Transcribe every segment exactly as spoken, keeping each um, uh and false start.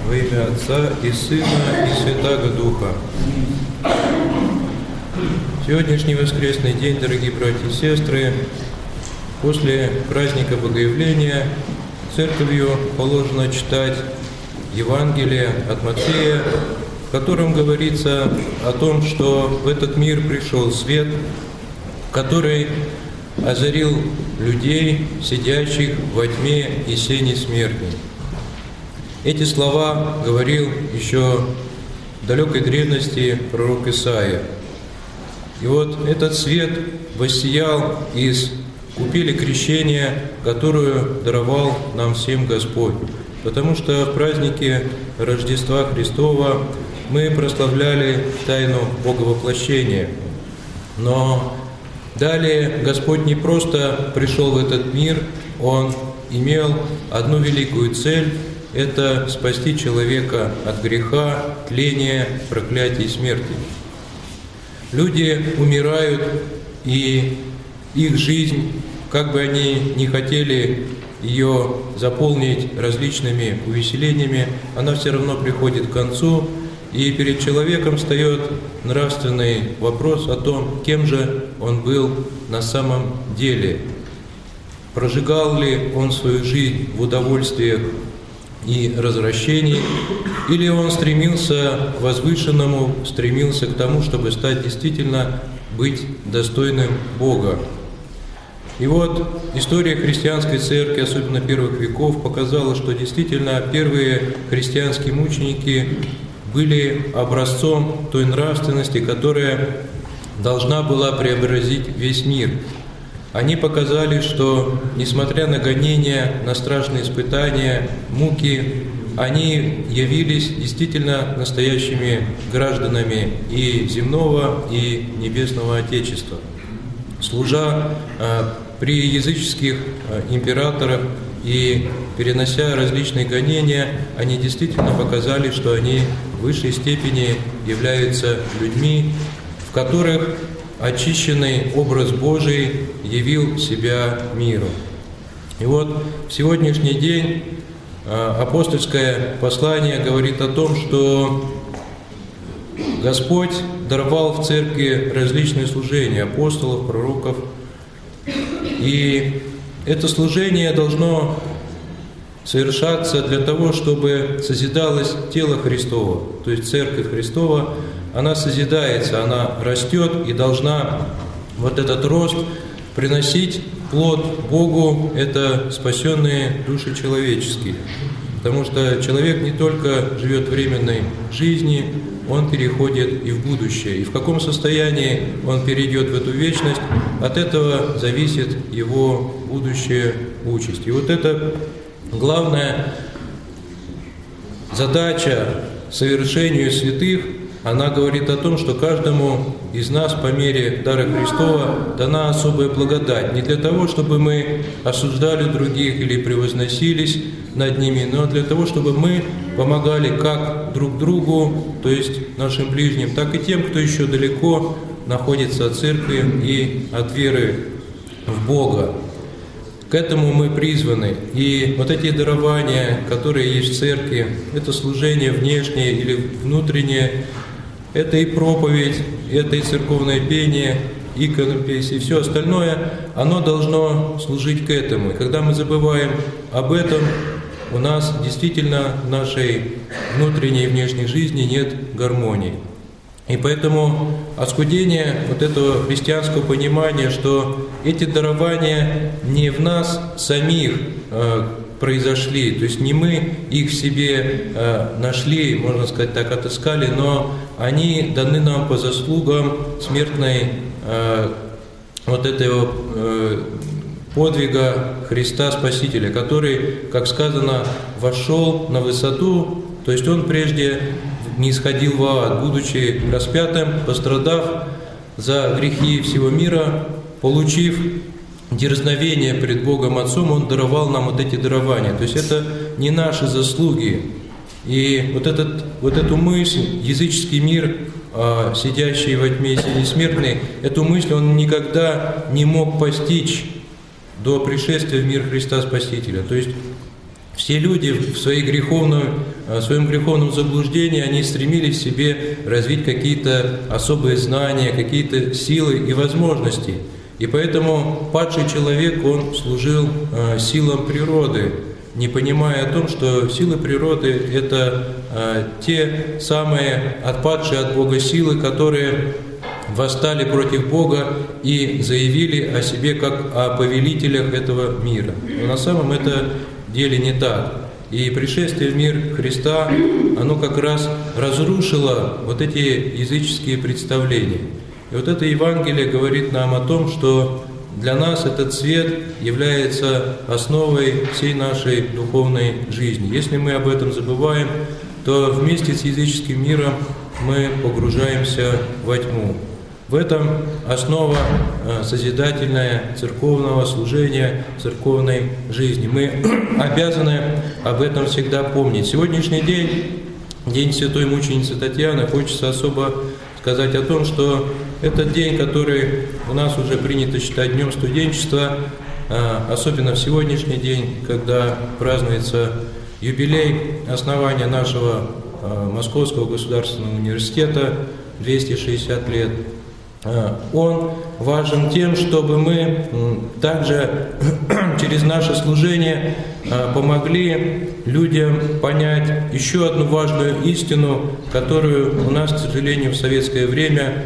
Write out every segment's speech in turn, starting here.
Во имя Отца и Сына и Святаго Духа. Сегодняшний воскресный день, дорогие братья и сестры, после праздника Богоявления церковью положено читать Евангелие от Матфея, в котором говорится о том, что в этот мир пришел свет, который озарил людей, сидящих во тьме и сени смерти. Эти слова говорил еще в далекой древности пророк Исаия. И вот этот свет воссиял из купели крещения, которую даровал нам всем Господь. Потому что в празднике Рождества Христова мы прославляли тайну Боговоплощения. Но далее Господь не просто пришел в этот мир, Он имел одну великую цель – это спасти человека от греха, тления, проклятия и смерти. Люди умирают, и их жизнь, как бы они ни хотели ее заполнить различными увеселениями, она все равно приходит к концу, и перед человеком встает нравственный вопрос о том, кем же он был на самом деле. Прожигал ли он свою жизнь в удовольствиях и развращении, или он стремился к возвышенному, стремился к тому, чтобы стать действительно быть достойным Бога. И вот история христианской церкви, особенно первых веков, показала, что действительно первые христианские мученики были образцом той нравственности, которая должна была преобразить весь мир. Они показали, что, несмотря на гонения, на страшные испытания, муки, они явились действительно настоящими гражданами и земного, и небесного Отечества. Служа э, при языческих э, императорах и перенося различные гонения, они действительно показали, что они в высшей степени являются людьми, в которых очищенный образ Божий явил себя миру. И вот в сегодняшний день апостольское послание говорит о том, что Господь даровал в церкви различные служения апостолов, пророков, и это служение должно совершаться для того, чтобы созидалось тело Христово, то есть Церковь Христова. Она созидается, она растет и должна вот этот рост приносить плод Богу, это спасенные души человеческие. Потому что человек не только живет временной жизнью, он переходит и в будущее. И в каком состоянии он перейдет в эту вечность, от этого зависит его будущая участь. И вот это главная задача совершению святых, она говорит о том, что каждому из нас по мере дара Христова дана особая благодать. Не для того, чтобы мы осуждали других или превозносились над ними, но для того, чтобы мы помогали как друг другу, то есть нашим ближним, так и тем, кто еще далеко находится от церкви и от веры в Бога. К этому мы призваны. И вот эти дарования, которые есть в церкви, это служение внешнее или внутреннее, это и проповедь, это и церковное пение, иконопись, и все остальное, оно должно служить к этому. И когда мы забываем об этом, у нас действительно в нашей внутренней и внешней жизни нет гармонии. И поэтому оскудение вот этого христианского понимания, что эти дарования не в нас самих э, произошли, то есть не мы их в себе э, нашли, можно сказать так, отыскали, но они даны нам по заслугам смертной э, вот этого э, подвига Христа Спасителя, который, как сказано, вошел на высоту, то есть Он прежде не сходил в ад, будучи распятым, пострадав за грехи всего мира, получив дерзновение пред Богом Отцом, Он даровал нам вот эти дарования. То есть это не наши заслуги. И вот, этот, вот эту мысль, языческий мир, э, сидящий во тьме и смертный, эту мысль он никогда не мог постичь до пришествия в мир Христа Спасителя. То есть все люди в своей греховной в своем греховном заблуждении они стремились в себе развить какие-то особые знания, какие-то силы и возможности. И поэтому падший человек, он служил силам природы, не понимая о том, что силы природы – это те самые отпадшие от Бога силы, которые восстали против Бога и заявили о себе как о повелителях этого мира. Но на самом это деле не так. И пришествие в мир Христа, оно как раз разрушило вот эти языческие представления. И вот это Евангелие говорит нам о том, что для нас этот свет является основой всей нашей духовной жизни. Если мы об этом забываем, то вместе с языческим миром мы погружаемся во тьму. В этом основа созидательная церковного служения, церковной жизни. Мы обязаны об этом всегда помнить. Сегодняшний день, День Святой Мученицы Татьяны, хочется особо сказать о том, что этот день, который у нас уже принято считать Днем студенчества, особенно в сегодняшний день, когда празднуется юбилей основания нашего Московского государственного университета, двести шестьдесят лет, он важен тем, чтобы мы также через наше служение помогли людям понять еще одну важную истину, которую у нас, к сожалению, в советское время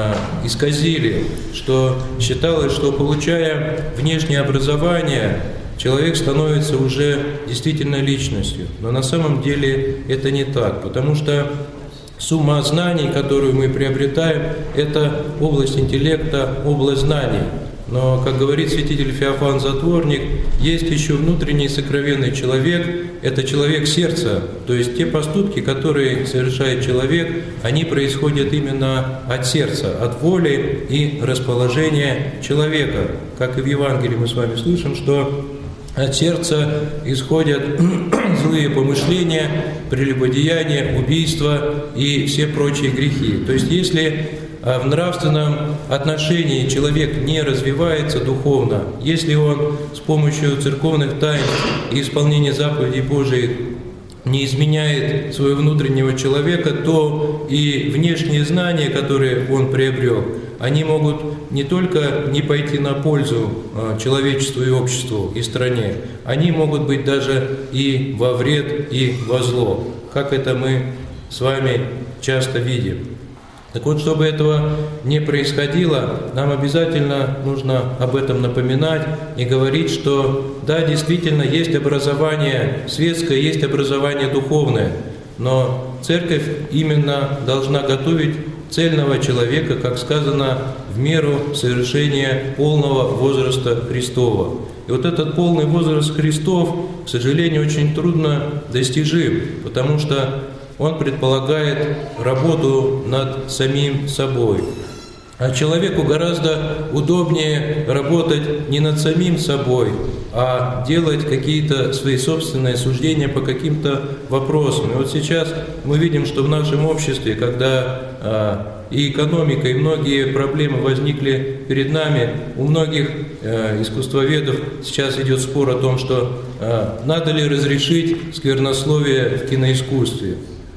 исказили, что считалось, что, получая внешнее образование, человек становится уже действительно личностью. Но на самом деле это не так, потому что сумма знаний, которую мы приобретаем, это область интеллекта, область знаний. Но, как говорит святитель Феофан Затворник, есть еще внутренний сокровенный человек, это человек сердца. То есть те поступки, которые совершает человек, они происходят именно от сердца, от воли и расположения человека. Как и в Евангелии мы с вами слышим, что от сердца исходят злые помышления, прелюбодеяния, убийства и все прочие грехи. То есть если в нравственном отношении человек не развивается духовно, если он с помощью церковных тайн и исполнения заповедей Божиих не изменяет своего внутреннего человека, то и внешние знания, которые он приобрел, они могут не только не пойти на пользу человечеству и обществу, и стране, они могут быть даже и во вред, и во зло, как это мы с вами часто видим. Так вот, чтобы этого не происходило, нам обязательно нужно об этом напоминать и говорить, что да, действительно, есть образование светское, есть образование духовное, но Церковь именно должна готовить цельного человека, как сказано, в меру совершения полного возраста Христова. И вот этот полный возраст Христов, к сожалению, очень трудно достижим, потому что он предполагает работу над самим собой. А человеку гораздо удобнее работать не над самим собой, а делать какие-то свои собственные суждения по каким-то вопросам. И вот сейчас мы видим, что в нашем обществе, когда а, и экономика, и многие проблемы возникли перед нами, у многих а, искусствоведов сейчас идет спор о том, что а, надо ли разрешить сквернословие в киноискусстве.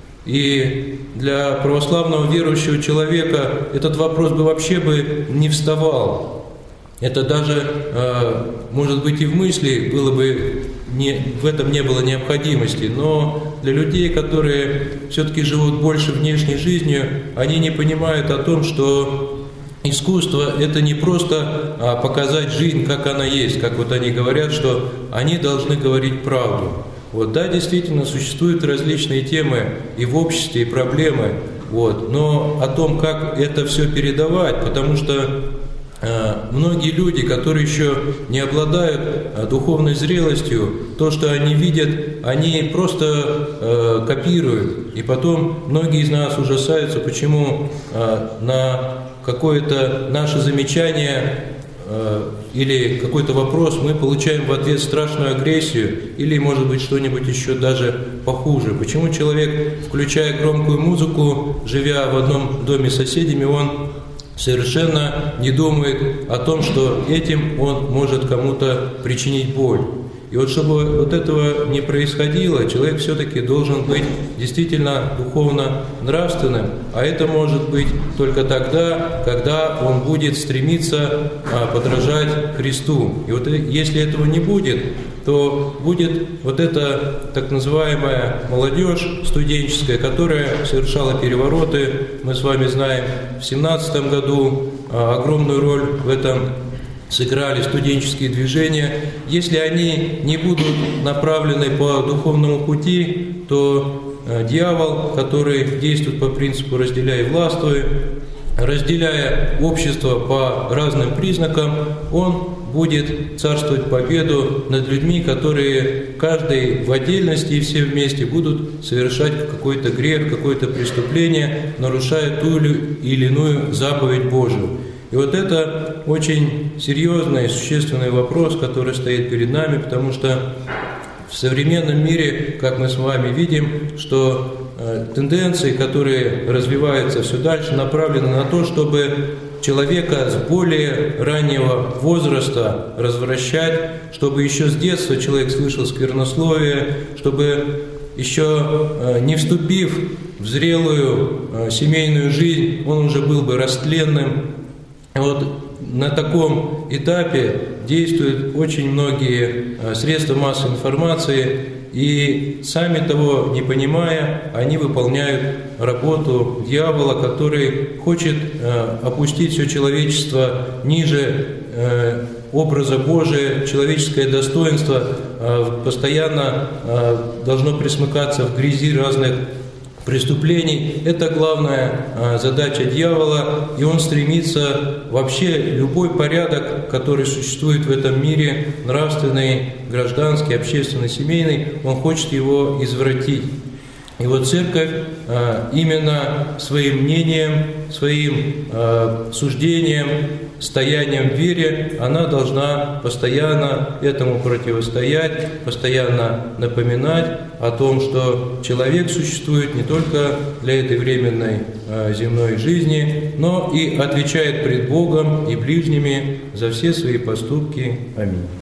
И для православного верующего человека этот вопрос бы вообще бы не вставал. Это даже, э, может быть, и в мысли было бы, не, в этом не было необходимости. Но для людей, которые все-таки живут больше внешней жизнью, они не понимают о том, что искусство – это не просто а, показать жизнь, как она есть, как вот они говорят, что они должны говорить правду. Вот, да, действительно, существуют различные темы и в обществе, и проблемы, вот, но о том, как это все передавать, потому что э, многие люди, которые еще не обладают э, духовной зрелостью, то, что они видят, они просто э, копируют, и потом многие из нас ужасаются, почему э, на какое-то наше замечание или какой-то вопрос, мы получаем в ответ страшную агрессию или, может быть, что-нибудь еще даже похуже. Почему человек, включая громкую музыку, живя в одном доме с соседями, он совершенно не думает о том, что этим он может кому-то причинить боль. И вот чтобы вот этого не происходило, человек все-таки должен быть действительно духовно нравственным, а это может быть только тогда, когда он будет стремиться подражать Христу. И вот если этого не будет, то будет вот эта так называемая молодежь студенческая, которая совершала перевороты. Мы с вами знаем, в семнадцатом году огромную роль в этом сыграли студенческие движения. Если они не будут направлены по духовному пути, то дьявол, который действует по принципу «разделяй и властвуй», разделяя общество по разным признакам, он будет царствовать победу над людьми, которые каждый в отдельности и все вместе будут совершать какой-то грех, какое-то преступление, нарушая ту или иную заповедь Божию. И вот это очень серьезный и существенный вопрос, который стоит перед нами, потому что в современном мире, как мы с вами видим, что э, тенденции, которые развиваются все дальше, направлены на то, чтобы человека с более раннего возраста развращать, чтобы еще с детства человек слышал сквернословие, чтобы еще э, не вступив в зрелую э, семейную жизнь, он уже был бы растленным. Вот на таком этапе действуют очень многие средства массовой информации, и сами того не понимая, они выполняют работу дьявола, который хочет опустить все человечество ниже образа Божия. Человеческое достоинство постоянно должно присмыкаться в грязи разных преступлений. Это главная а, задача дьявола, и он стремится вообще любой порядок, который существует в этом мире, нравственный, гражданский, общественный, семейный, он хочет его извратить. И вот церковь а, именно своим мнением, своим а, суждением, стоянием в вере, она должна постоянно этому противостоять, постоянно напоминать о том, что человек существует не только для этой временной а, земной жизни, но и отвечает пред Богом и ближними за все свои поступки. Аминь.